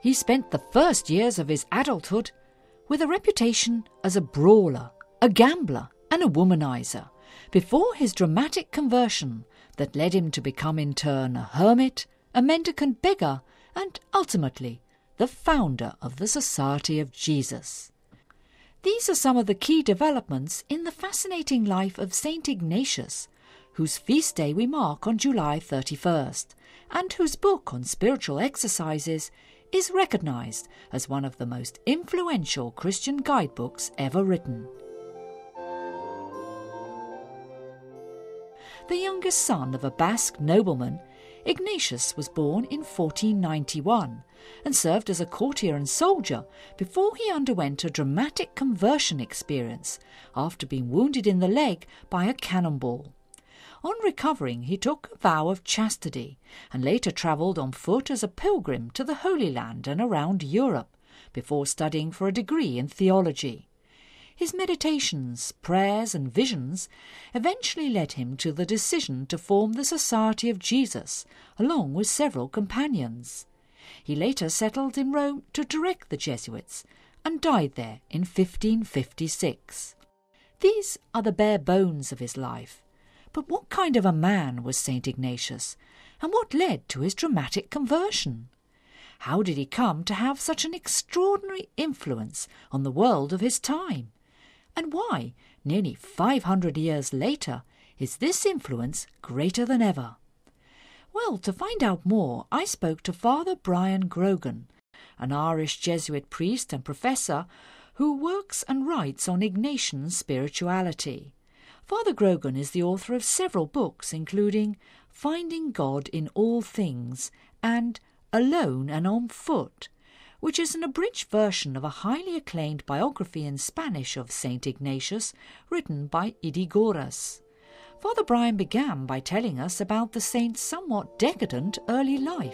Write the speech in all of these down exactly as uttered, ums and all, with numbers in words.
He spent the first years of his adulthood with a reputation as a brawler, a gambler and a womanizer, before his dramatic conversion that led him to become in turn a hermit, a mendicant beggar, and ultimately the founder of the Society of Jesus. These are some of the key developments in the fascinating life of Saint Ignatius, whose feast day we mark on July thirty-first, and whose book on spiritual exercises is recognised as one of the most influential Christian guidebooks ever written. The youngest son of a Basque nobleman, Ignatius was born in fourteen ninety-one and served as a courtier and soldier before he underwent a dramatic conversion experience after being wounded in the leg by a cannonball. On recovering, he took a vow of chastity and later travelled on foot as a pilgrim to the Holy Land and around Europe, before studying for a degree in theology. His meditations, prayers and visions eventually led him to the decision to form the Society of Jesus, along with several companions. He later settled in Rome to direct the Jesuits and died there in fifteen fifty-six. These are the bare bones of his life. But what kind of a man was Saint Ignatius, and what led to his dramatic conversion? How did he come to have such an extraordinary influence on the world of his time? And why, nearly five hundred years later, is this influence greater than ever? Well, to find out more, I spoke to Father Brian Grogan, an Irish Jesuit priest and professor who works and writes on Ignatian spirituality. Father Grogan is the author of several books, including Finding God in All Things and Alone and on Foot, which is an abridged version of a highly acclaimed biography in Spanish of Saint Ignatius, written by Idigoras. Father Brian began by telling us about the saint's somewhat decadent early life.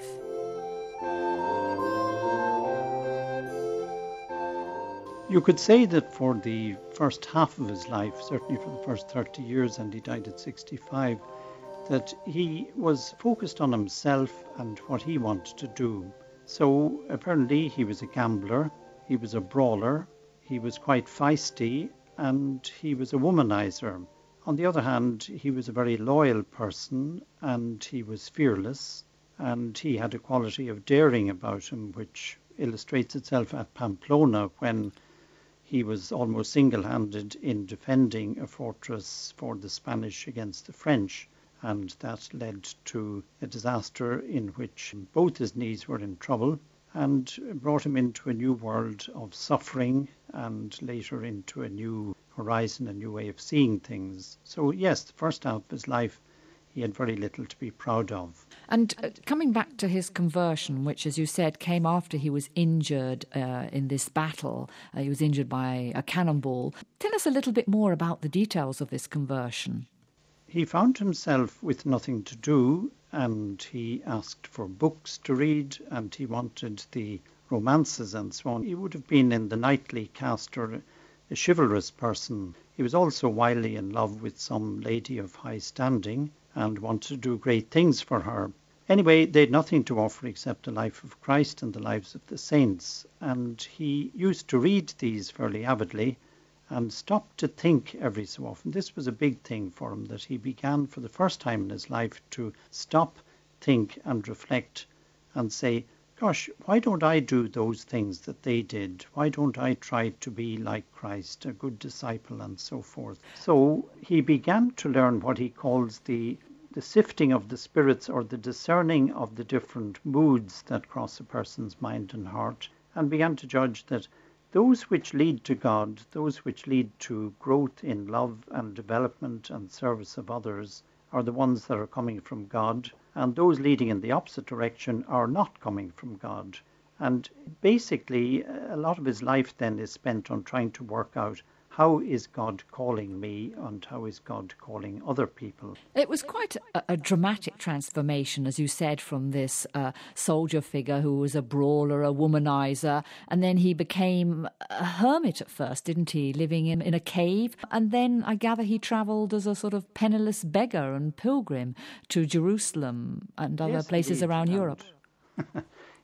You could say that for the first half of his life, certainly for the first thirty years, and he died at sixty-five, that he was focused on himself and what he wanted to do. So apparently he was a gambler, he was a brawler, he was quite feisty, and he was a womanizer. On the other hand, he was a very loyal person, and he was fearless, and he had a quality of daring about him which illustrates itself at Pamplona, when he was almost single-handed in defending a fortress for the Spanish against the French, and that led to a disaster in which both his knees were in trouble and brought him into a new world of suffering and later into a new horizon, a new way of seeing things. So yes, the first half of his life he had very little to be proud of. And uh, coming back to his conversion, which, as you said, came after he was injured uh, in this battle. Uh, he was injured by a cannonball. Tell us a little bit more about the details of this conversion. He found himself with nothing to do, and he asked for books to read, and he wanted the romances and so on. He would have been in the knightly cast or a chivalrous person. He was also wildly in love with some lady of high standing and wanted to do great things for her. Anyway, they had nothing to offer except the life of Christ and the lives of the saints, and he used to read these fairly avidly and stopped to think every so often. This was a big thing for him, that he began for the first time in his life to stop, think and reflect and say, gosh, why don't I do those things that they did? Why don't I try to be like Christ, a good disciple and so forth? So he began to learn what he calls the, the sifting of the spirits, or the discerning of the different moods that cross a person's mind and heart, and began to judge that those which lead to God, those which lead to growth in love and development and service of others, are the ones that are coming from God, and those leading in the opposite direction are not coming from God. And basically, a lot of his life then is spent on trying to work out, how is God calling me and how is God calling other people? It was quite a, a dramatic transformation, as you said, from this uh, soldier figure who was a brawler, a womanizer, and then he became a hermit at first, didn't he, living in, in a cave? And then I gather he travelled as a sort of penniless beggar and pilgrim to Jerusalem and other Yes, places indeed. around And Europe.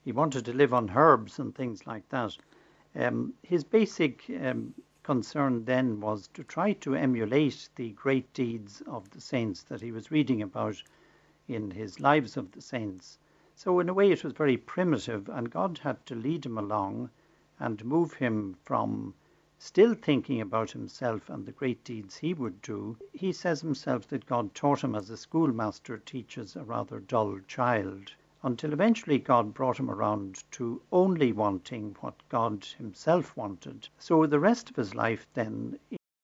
he wanted to live on herbs and things like that. Um, his basic um, concern then was to try to emulate the great deeds of the saints that he was reading about in his Lives of the Saints. So in a way it was very primitive, and God had to lead him along and move him from still thinking about himself and the great deeds he would do. He says himself that God taught him as a schoolmaster teaches a rather dull child, until eventually God brought him around to only wanting what God himself wanted. So the rest of his life then,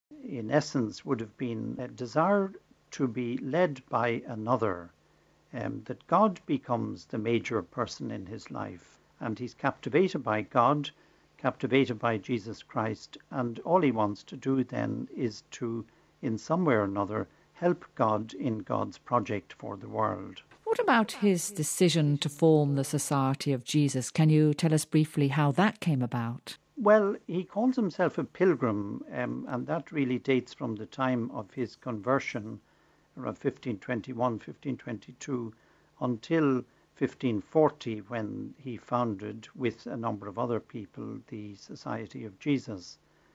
in essence, would have been a desire to be led by another, um, that God becomes the major person in his life, and he's captivated by God, captivated by Jesus Christ, and all he wants to do then is to, in some way or another, help God in God's project for the world. What about his decision to form the Society of Jesus? Can you tell us briefly how that came about? Well, he calls himself a pilgrim, um, and that really dates from the time of his conversion, around fifteen twenty-one, fifteen twenty-two, until fifteen forty, when he founded, with a number of other people, the Society of Jesus.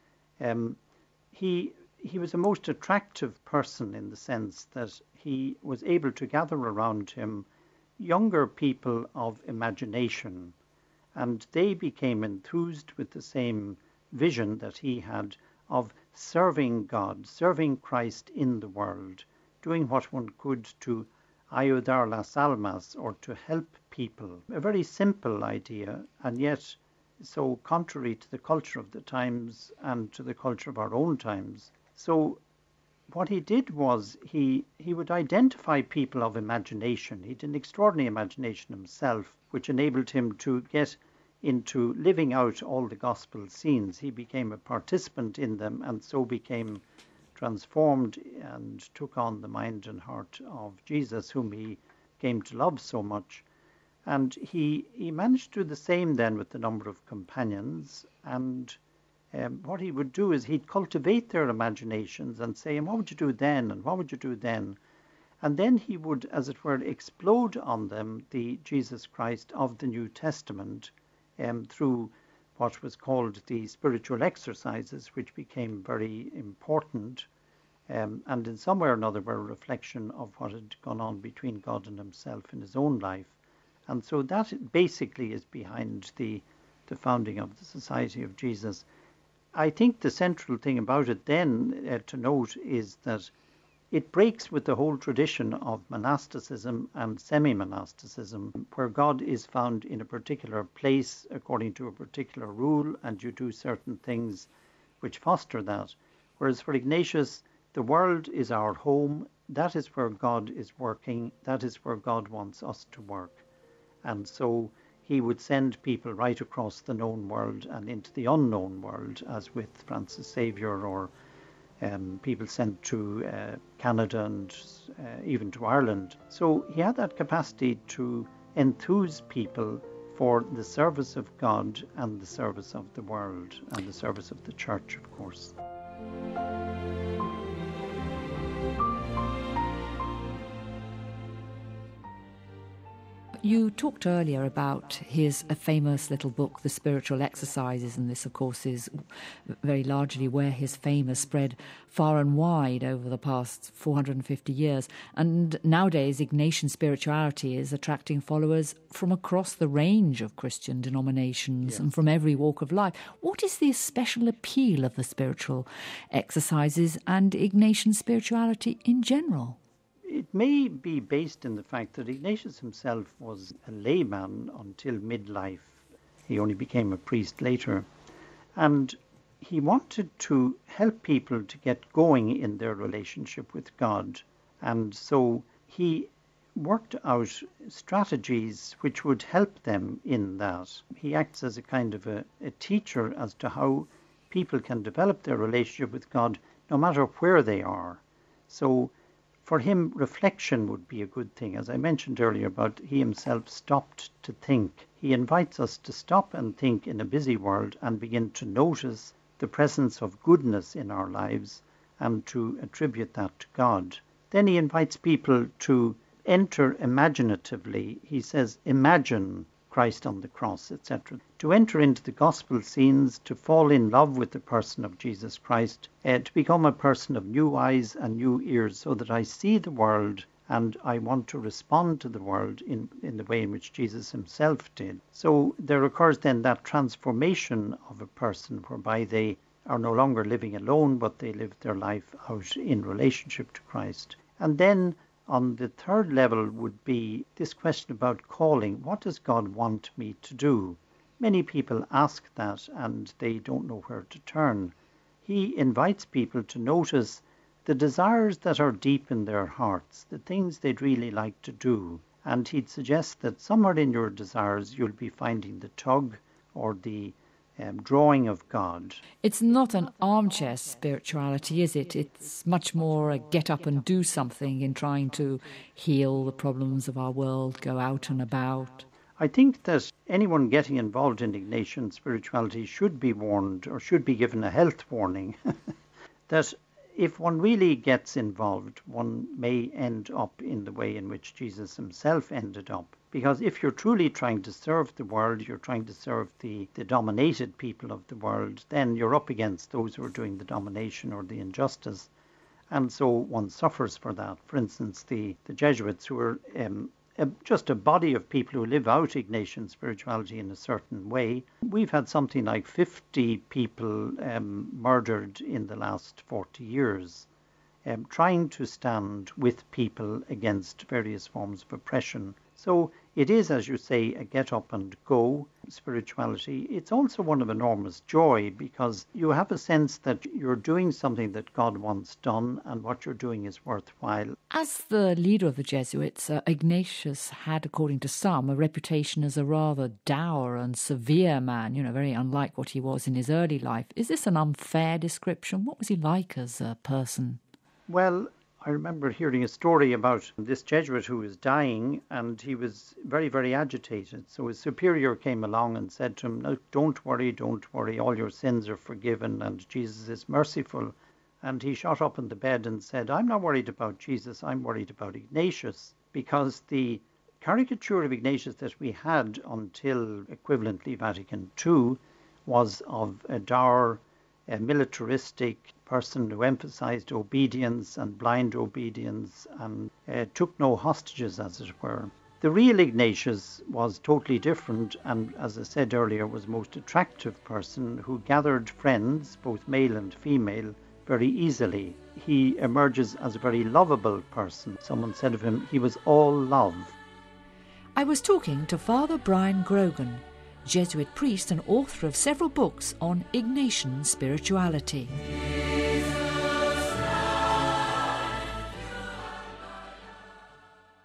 Um, he he was a most attractive person in the sense that he was able to gather around him younger people of imagination, and they became enthused with the same vision that he had of serving God, serving Christ in the world, doing what one could to ayudar las almas, or to help people. A very simple idea, and yet so contrary to the culture of the times and to the culture of our own times. So what he did was he, he would identify people of imagination. He had an extraordinary imagination himself, which enabled him to get into living out all the gospel scenes. He became a participant in them, and so became transformed and took on the mind and heart of Jesus, whom he came to love so much. And he, he managed to do the same then with the number of companions. And um, what he would do is he'd cultivate their imaginations and say, and what would you do then? And what would you do then? And then he would, as it were, explode on them the Jesus Christ of the New Testament um, through what was called the spiritual exercises, which became very important, um, and in some way or another were a reflection of what had gone on between God and himself in his own life. And so that basically is behind the, the founding of the Society of Jesus. I think the central thing about it then uh, to note is that it breaks with the whole tradition of monasticism and semi-monasticism, where God is found in a particular place according to a particular rule, and you do certain things which foster that. Whereas for Ignatius, the world is our home. That is where God is working. That is where God wants us to work. And so he would send people right across the known world and into the unknown world, as with Francis Xavier, or um, people sent to uh, Canada and uh, even to Ireland. So he had that capacity to enthuse people for the service of God and the service of the world and the service of the church, of course. You talked earlier about his a famous little book, The Spiritual Exercises, and this, of course, is very largely where his fame has spread far and wide over the past four hundred fifty years. And nowadays, Ignatian spirituality is attracting followers from across the range of Christian denominations, yes, and from every walk of life. What is the special appeal of the Spiritual Exercises and Ignatian spirituality in general? It may be based in the fact that Ignatius himself was a layman until midlife. He only became a priest later. And he wanted to help people to get going in their relationship with God. And so he worked out strategies which would help them in that. He acts as a kind of a, a teacher as to how people can develop their relationship with God no matter where they are. So for him, reflection would be a good thing. As I mentioned earlier about he himself stopped to think. He invites us to stop and think in a busy world and begin to notice the presence of goodness in our lives and to attribute that to God. Then he invites people to enter imaginatively. He says, imagine Christ on the cross, et cetera. To enter into the gospel scenes, to fall in love with the person of Jesus Christ, uh, to become a person of new eyes and new ears, so that I see the world and I want to respond to the world in, in the way in which Jesus himself did. So there occurs then that transformation of a person whereby they are no longer living alone, but they live their life out in relationship to Christ. And then on the third level would be this question about calling. What does God want me to do? Many people ask that and they don't know where to turn. He invites people to notice the desires that are deep in their hearts, the things they'd really like to do. And he'd suggest that somewhere in your desires you'll be finding the tug or the um, drawing of God. It's not an armchair spirituality, is it? It's much more a get up and do something in trying to heal the problems of our world, go out and about. I think that anyone getting involved in Ignatian spirituality should be warned, or should be given a health warning, that if one really gets involved, one may end up in the way in which Jesus himself ended up. Because if you're truly trying to serve the world, you're trying to serve the, the dominated people of the world, then you're up against those who are doing the domination or the injustice. And so one suffers for that. For instance, the, the Jesuits, who are um, a, just a body of people who live out Ignatian spirituality in a certain way. We've had something like fifty people um, murdered in the last forty years, um, trying to stand with people against various forms of oppression. So it is, as you say, a get up and go spirituality. It's also one of enormous joy, because you have a sense that you're doing something that God wants done and what you're doing is worthwhile. As the leader of the Jesuits, uh, Ignatius had, according to some, a reputation as a rather dour and severe man, you know, very unlike what he was in his early life. Is this an unfair description? What was he like as a person? Well, I remember hearing a story about this Jesuit who was dying, and he was very, very agitated. So his superior came along and said to him, "No, don't worry, don't worry, all your sins are forgiven and Jesus is merciful." And he shot up in the bed and said, "I'm not worried about Jesus, I'm worried about Ignatius," because the caricature of Ignatius that we had until equivalently Vatican Two was of a dour, a militaristic person who emphasized obedience and blind obedience and uh, took no hostages, as it were. The real Ignatius was totally different, and as I said earlier, was a most attractive person who gathered friends, both male and female, very easily. He emerges as a very lovable person. Someone said of him, he was all love. I was talking to Father Brian Grogan, Jesuit priest and author of several books on Ignatian spirituality.